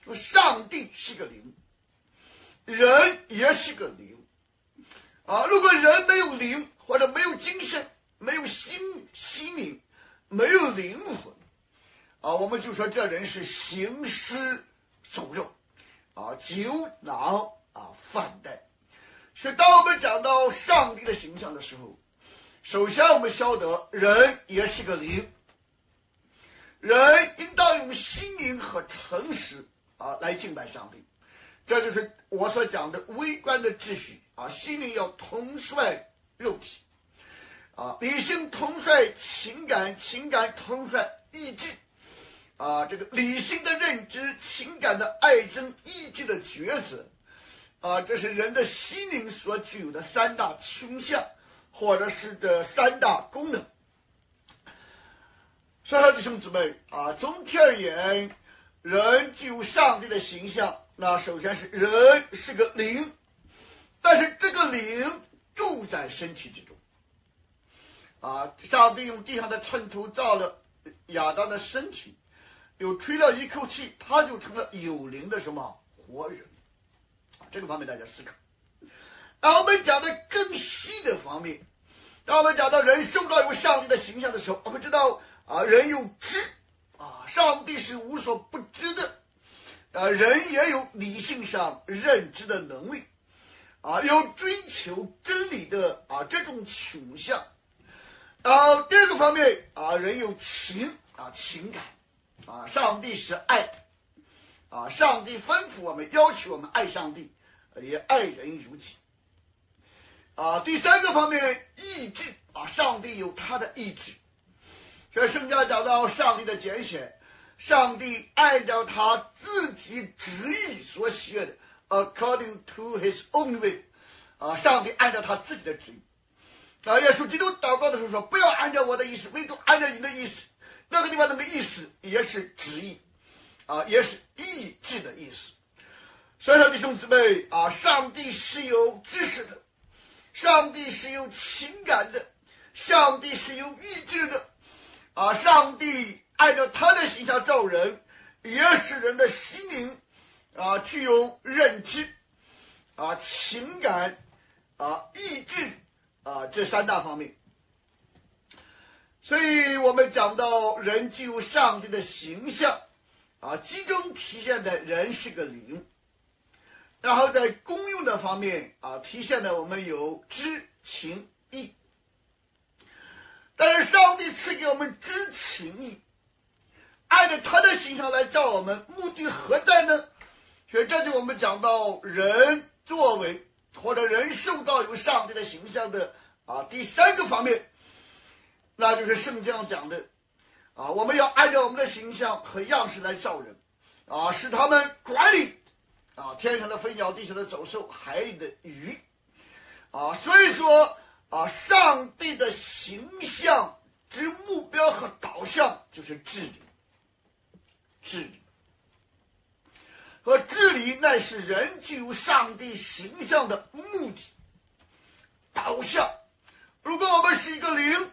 说上帝是个灵，人也是个灵如果人没有灵，或者没有精神，没有心灵，没有灵魂我们就说这人是行尸走肉酒囊饭袋。所以当我们讲到上帝的形象的时候，首先我们晓得人也是个灵，人应当用心灵和诚实来敬拜上帝。这就是我所讲的微观的秩序心灵要统帅肉体理性统帅情感，情感统帅意志这个理性的认知，情感的爱憎，意志的抉择这是人的心灵所具有的三大倾向，或者是这三大功能。所以说弟兄姊妹总体而言，人具有上帝的形象，那首先是人是个灵，但是这个灵住在身体之中上帝用地上的尘土造了亚当的身体，又吹了一口气，他就成了有灵的什么活人这个方面大家思考。我们讲的更细的方面，当我们讲到人受到有上帝的形象的时候，我们知道人有知上帝是无所不知的人也有理性上认知的能力有追求真理的这种倾向第二个方面人有情感上帝是爱上帝吩咐我们，要求我们爱上帝，也爱人如己第三个方面意志上帝有他的意志。所以圣经讲到上帝的拣选，上帝按照他自己旨意所喜悦的 according to his own way 上帝按照他自己的旨意耶稣基督祷告的时候说，不要按照我的意思，唯独按照你的意思。那个地方那个意思也是旨意也是意志的意思。所以说弟兄姊妹上帝是有知识的，上帝是有情感的，上帝是有意志的上帝按照他的形象造人，也使人的心灵具有认知情感意志这三大方面。所以我们讲到人具有上帝的形象集中体现的人是个灵，然后在功用的方面体现的我们有知情意。但是上帝赐给我们知情意，按照他的形象来造我们，目的何在呢？所以这就我们讲到人作为或者人受到有上帝的形象的第三个方面，那就是圣经上讲的我们要按照我们的形象和样式来造人使他们管理天上的飞鸟，地上的走兽，海里的鱼所以说上帝的形象之目标和导向就是治理。和治理乃是人具有上帝形象的目的导向。如果我们是一个灵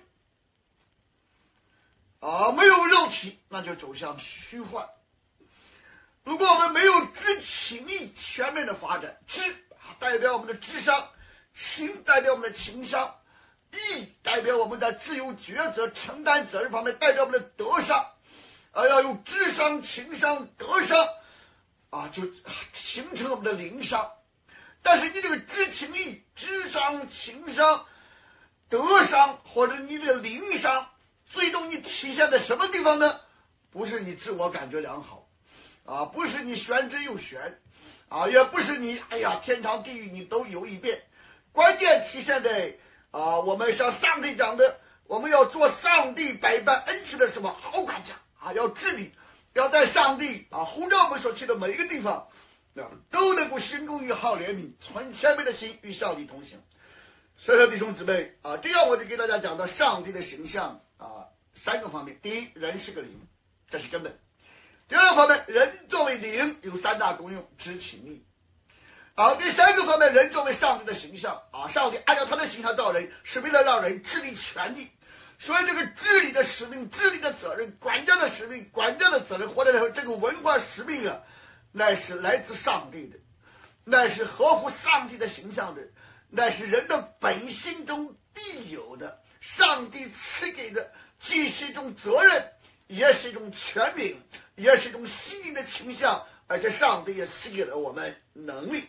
没有肉体，那就走向虚幻。如果我们没有知情意全面的发展，知代表我们的智商，情代表我们的情商，义代表我们的自由抉择承担责任方面，代表我们的德商要有智商情商德商就形成我们的灵商。但是你这个知情意智商情商德商或者你这个灵商，最终你体现在什么地方呢？不是你自我感觉良好不是你玄之又玄也不是你天长地狱你都有一遍。关键体现在我们像上帝讲的，我们要做上帝百般恩赐的什么好管家要治理，要在上帝呼召我们所去的每一个地方都能够行公义好怜悯，存谦卑的心与上帝同行。所以说弟兄姊妹这样我就给大家讲到上帝的形象三个方面。第一，人是个灵，这是根本。第二个方面，人作为灵有三大功用，知情意第三个方面，人作为上帝的形象上帝按照他的形象造人，是为了让人治理全地。所以这个治理的使命，治理的责任，管家的使命，管家的责任，或者说这个文化使命乃是来自上帝的，乃是合乎上帝的形象的，乃是人的本性中必有的，上帝赐给的，既是一种责任，也是一种权柄，也是一种心灵的倾向，而且上帝也赐给了我们能力。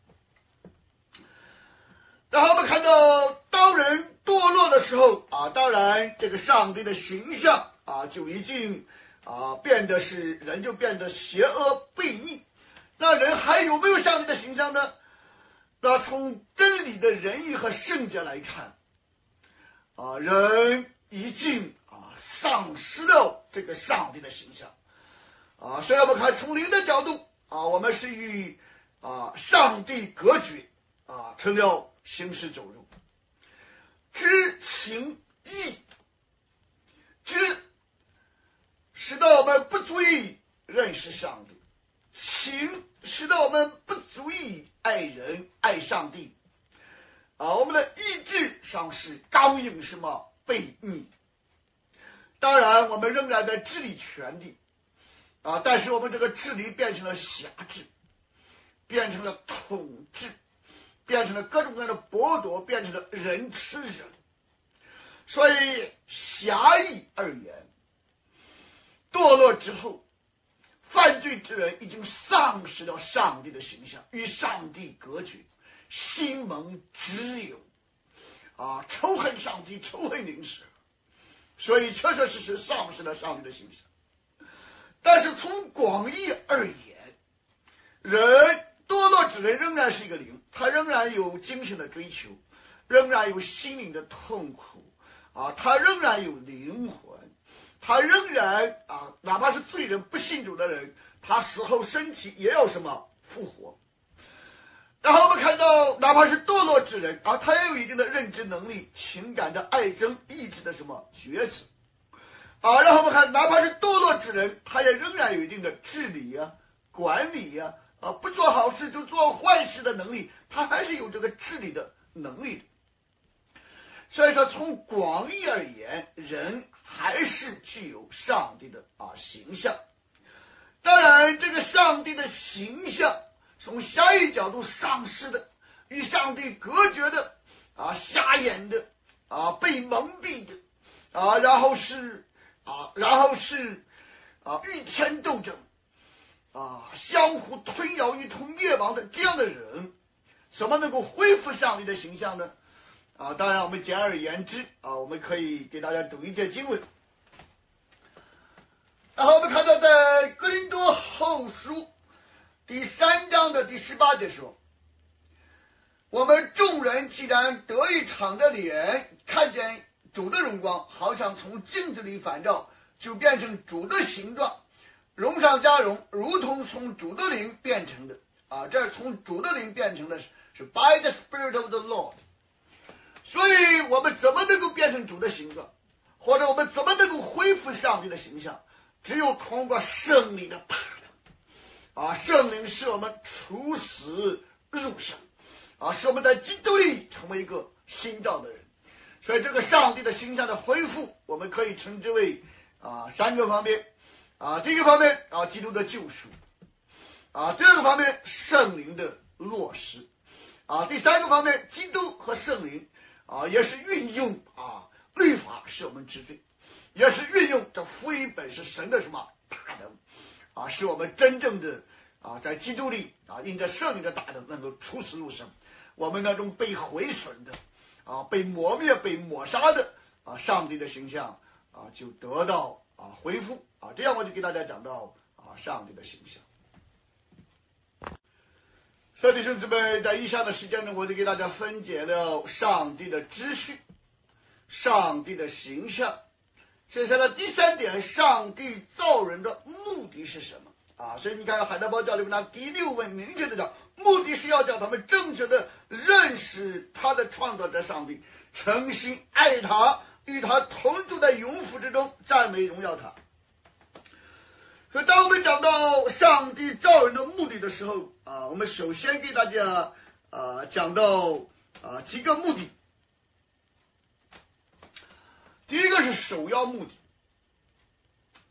然后我们看到当人堕落的时候当然这个上帝的形象就已经变得是人就变得邪恶悖逆。那人还有没有上帝的形象呢？那从真理的仁义和圣洁来看人已经丧失了这个上帝的形象所以我们看从灵的角度我们是与上帝隔绝成了行尸走肉。知情义，知使得我们不足以认识上帝，情使得我们不足以爱人爱上帝我们的意志上是刚硬什么悖逆。当然我们仍然在治理权力但是我们这个治理变成了辖制，变成了统治，变成了各种各样的剥夺，变成了人吃人。所以狭义而言，堕落之后，犯罪之人已经丧失了上帝的形象，与上帝隔绝，心蒙脂油仇恨上帝，仇恨灵使，所以确确实实丧失了上帝的形象。但是从广义而言，人堕落之人仍然是一个灵，他仍然有精神的追求，仍然有心灵的痛苦他仍然有灵魂，他仍然哪怕是罪人不信主的人，他死后身体也要什么复活。然后我们看到哪怕是堕落之人他也有一定的认知能力，情感的爱憎，意志的什么抉择然后我们看哪怕是堕落之人，他也仍然有一定的治理管理不做好事就做坏事的能力，他还是有这个治理的能力的。所以说从广义而言，人还是具有上帝的形象。当然这个上帝的形象从狭义角度丧失的，与上帝隔绝的瞎眼的被蒙蔽的然后是与天斗争相互吞咬一同灭亡的这样的人，怎么能够恢复上帝的形象呢？当然我们简而言之我们可以给大家读一节经文。然后我们看到在哥林多后书第3章的第18节说，我们众人既然得以敞着脸看见主的荣光，好像从镜子里反照，就变成主的形状，荣上加荣，如同从主的灵变成的这是从主的灵变成的，是 by the Spirit of the Lord。 所以我们怎么能够变成主的形状，或者我们怎么能够恢复上帝的形象？只有通过圣灵的大能圣灵使我们处死入生使我们在基督里成为一个新造的人。所以这个上帝的形象的恢复，我们可以称之为3个方面第一个方面基督的救赎第二个方面圣灵的落实第三个方面基督和圣灵也是运用律法使我们知罪，也是运用这福音本是神的什么大能使我们真正的在基督里因着圣灵的大能能够出死入生。我们那种被毁损的被磨灭被抹杀的上帝的形象就得到恢复这样我就给大家讲到上帝的形象。所以弟兄姊妹，在以上的时间呢，我就给大家分解了上帝的秩序，上帝的形象。接下来第3点，上帝造人的目的是什么所以你看海德堡教里面第6问明确的讲，目的是要叫他们正确的认识他的创造者上帝，诚心爱他，与他同住在永福之中，赞美荣耀他。所以当我们讲到上帝造人的目的的时候我们首先给大家讲到几个目的。第一个是首要目的，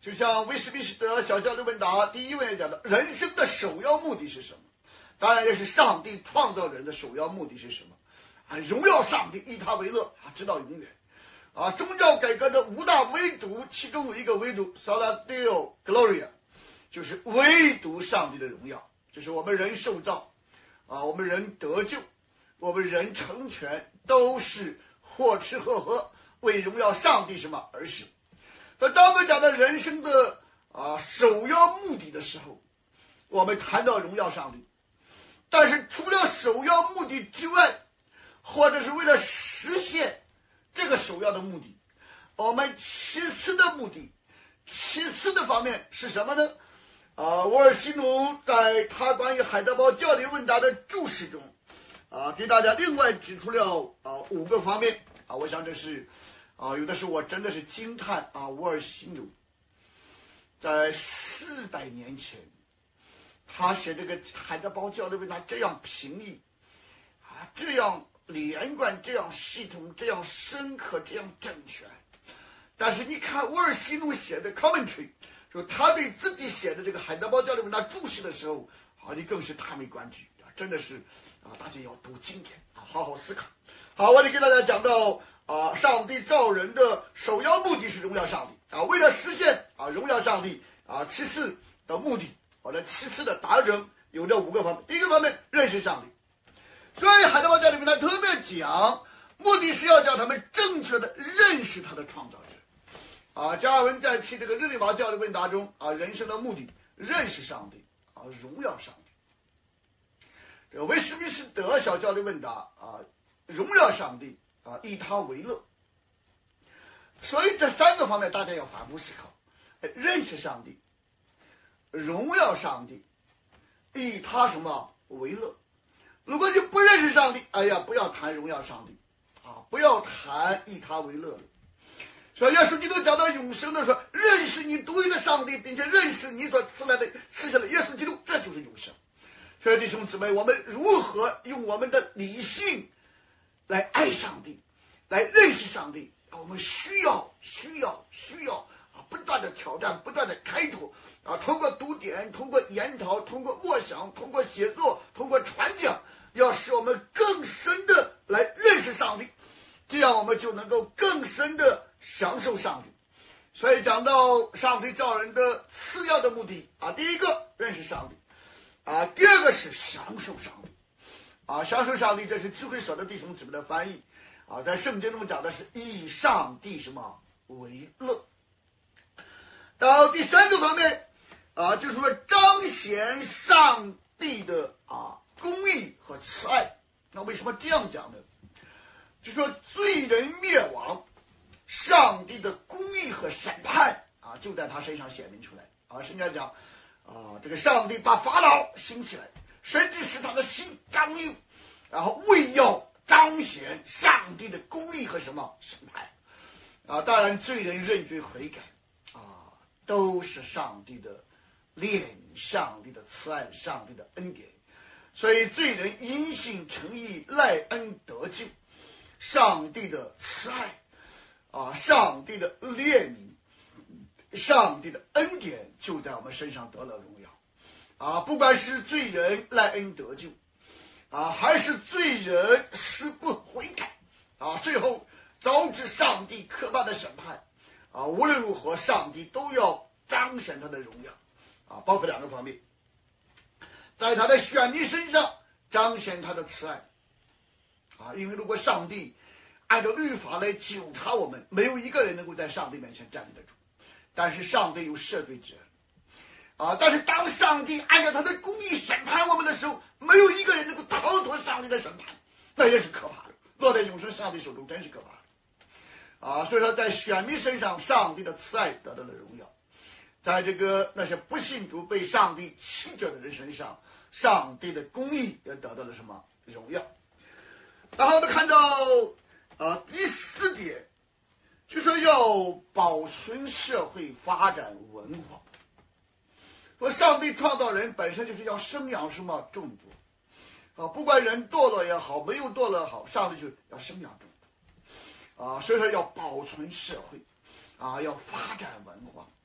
就像威斯敏斯特小教的问答第一问也讲到，人生的首要目的是什么？当然也是上帝创造人的首要目的是什么？荣耀上帝，以他为乐，直到永远。宗教改革的五大唯独，其中有一个唯独 Sola Deo Gloria， 就是唯独上帝的荣耀，就是我们人受造我们人得救，我们人成全，都是或吃或喝，为荣耀上帝什么而死。那当我们讲到人生的首要目的的时候，我们谈到荣耀上帝，但是除了首要目的之外，或者是为了实现这个首要的目的，我们其次的目的，其次的方面是什么呢？沃尔西努在他关于海德堡教理问答的注释中给大家另外指出了5个方面我想这是有的时候我真的是惊叹沃尔西努在400年前他写这个海德堡教理问答这样平易这样连贯，这样系统，这样深刻，这样正确。但是你看沃尔西努写的 commentary， 说他对自己写的这个海德堡教理问答注释的时候你更是叹为观止真的是大家要读经典好好思考。好，我就给大家讲到上帝造人的首要目的是荣耀上帝为了实现荣耀上帝其次的目的或者其次的达成有这5个方面。第一个方面，认识上帝。所以海德堡教理问答特别讲，目的是要叫他们正确的认识他的创造者加尔文在其这个日内瓦教理问答中人生的目的认识上帝荣耀上帝。这个威斯敏斯特小教理问答荣耀上帝以他为乐。所以这3个方面大家要反复思考，认识上帝，荣耀上帝，以他什么为乐。如果你不认识上帝，不要谈荣耀上帝不要谈以他为乐。所以耶稣基督讲到永生的时候，认识你独一的上帝，并且认识你所赐下的耶稣基督，这就是永生。所以弟兄姊妹，我们如何用我们的理性来爱上帝，来认识上帝，我们需要不断的挑战，不断的开拓通过读典，通过研讨，通过默想，通过写作，通过传讲，要使我们更深的来认识上帝，这样我们就能够更深的享受上帝。所以讲到上帝造人的次要的目的第一个认识上帝第二个是享受上帝享受上帝，这是智慧所的弟兄姊妹的翻译在圣经中讲的是以上帝什么为乐。到第3个方面就是说彰显上帝的公义和慈爱。那为什么这样讲呢？就是说罪人灭亡，上帝的公义和审判就在他身上显明出来圣经讲这个上帝把法老兴起来，甚至使他的心刚硬，然后为要彰显上帝的公义和什么审判当然罪人认罪悔改都是上帝的怜悯，上帝的慈爱，上帝的恩典。所以罪人因信称义，赖恩得救，上帝的慈爱上帝的怜悯，上帝的恩典就在我们身上得了荣耀不管是罪人赖恩得救还是罪人死不悔改最后招致上帝可怕的审判无论如何上帝都要彰显他的荣耀包括2个方面，在他的选民身上彰显他的慈爱因为如果上帝按照律法来纠察我们，没有一个人能够在上帝面前站立得住，但是上帝有赦罪之恩但是当上帝按照他的公义审判我们的时候，没有一个人能够逃脱上帝的审判，那也是可怕的，落在永生上帝手中真是可怕的所以说在选民身上上帝的慈爱得到了荣耀，在这个那些不信主被上帝弃绝的人身上，上帝的公义也得到了什么荣耀。然后我们看到第4点，就说要保存社会发展文化。说上帝创造人本身就是要生养什么众多不管人堕落也好，没有堕落也好，上帝就要生养众多所以说要保存社会要发展文化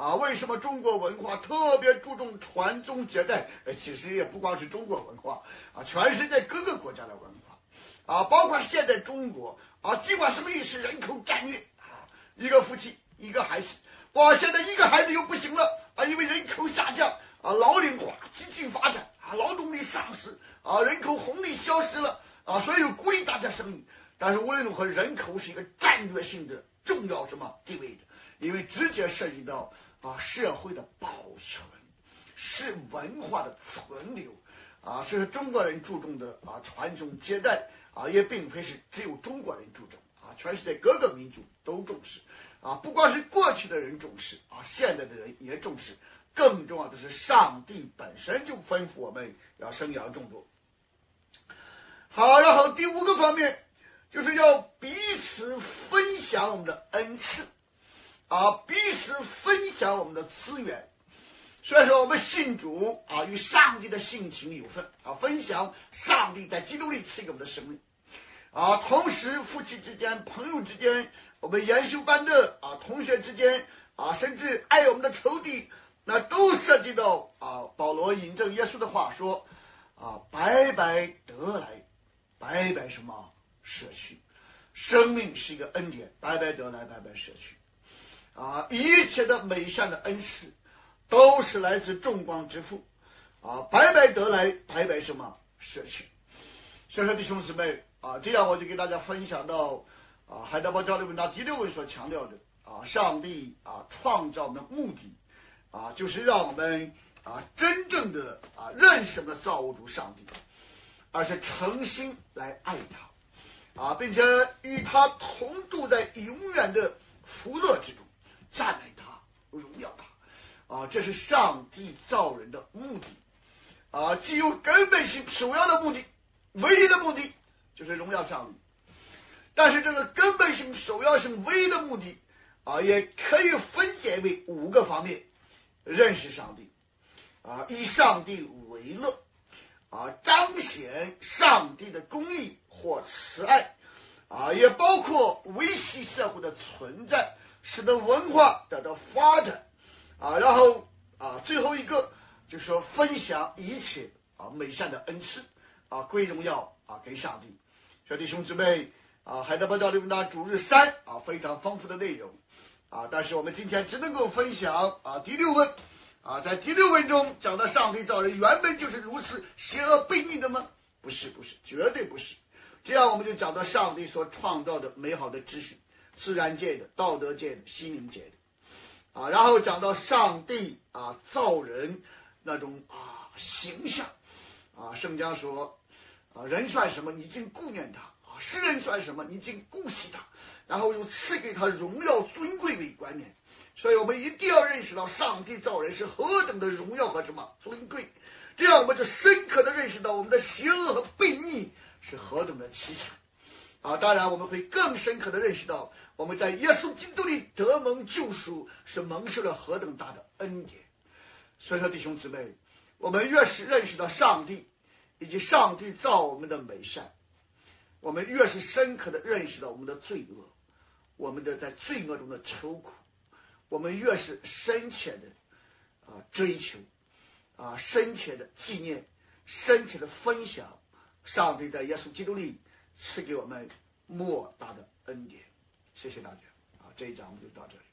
为什么中国文化特别注重传宗接代？其实也不光是中国文化全世界各个国家的文化包括现在中国尽管什么意识人口战略一个夫妻一个孩子，现在一个孩子又不行了因为人口下降老龄化激进发展劳动力丧失人口红利消失了所以鼓励大家生育。但是无论如何，人口是一个战略性的重要地位的，因为直接涉及到社会的保存，是文化的存留所以说中国人注重的传宗接代也并非是只有中国人注重全世界各个民族都重视不光是过去的人重视现在的人也重视。更重要的是上帝本身就吩咐我们要生养众多。好，然后第5个方面就是要彼此分享我们的恩赐彼此分享我们的资源。所以说我们信主与上帝的性情有份分享上帝在基督里赐给我们的生命同时夫妻之间朋友之间我们研修班的同学之间甚至爱我们的仇敌，那都涉及到保罗引证耶稣的话说白白得来白白什么舍去。生命是一个恩典，白白得来白白舍去一切的美善的恩赐都是来自众光之父白白得来白白什么舍去。所以说弟兄姊妹这样我就给大家分享到海德堡教理问答第6问所强调的上帝创造的目的就是让我们真正的认识的造物主上帝，而是诚心来爱他并且与他同住在永远的福乐之中，赞美他荣耀他这是上帝造人的目的既有根本性首要的目的，唯一的目的就是荣耀上帝。但是这个根本性首要性唯一的目的也可以分解为5个方面。认识上帝以上帝为乐彰显上帝的公义或慈爱也包括维系社会的存在，使得文化得到发展然后最后一个就是说分享一切美善的恩赐归荣耀给上帝。所以弟兄姊妹海德堡教理问答主日3非常丰富的内容但是我们今天只能够分享第6问在第6问中讲到上帝造人原本就是如此邪恶悖逆的吗？不是，绝对不是。这样我们就讲到上帝所创造的美好的秩序，自然界的、道德界的、心灵界的然后讲到上帝造人那种形象圣经说人算什么你竟顾念他世人算什么你竟顾惜他，然后又赐给他荣耀尊贵为观念。所以我们一定要认识到上帝造人是何等的荣耀和什么尊贵，这样我们就深刻的认识到我们的邪恶和悖逆是何等的凄惨当然我们会更深刻的认识到我们在耶稣基督里得蒙救赎是蒙受了何等大的恩典。所以说弟兄姊妹，我们越是认识到上帝以及上帝造我们的美善，我们越是深刻的认识到我们的罪恶，我们的在罪恶中的愁苦，我们越是深切的追求深切的纪念，深切的分享上帝在耶稣基督里赐给我们莫大的恩典。谢谢大家这一讲我们就到这里。